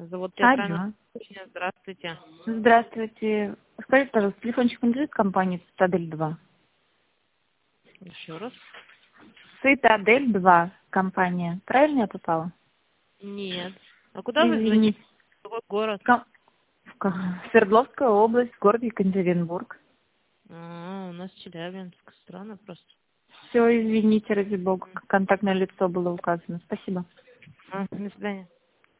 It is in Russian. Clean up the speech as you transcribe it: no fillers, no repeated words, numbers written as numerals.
Завод театрального Алло. телевидения. Здравствуйте. Здравствуйте. Скажите, пожалуйста, телефончик принадлежит компании «Цитадель-2»? Еще раз. «Цитадель-2» компания. Правильно я попала? Нет. А куда вы звоните? Извините. Какой город? Свердловская область, город Екатеринбург. У нас Челябинск. Странно просто. Все, извините, ради бога, контактное лицо было указано. Спасибо. До свидания.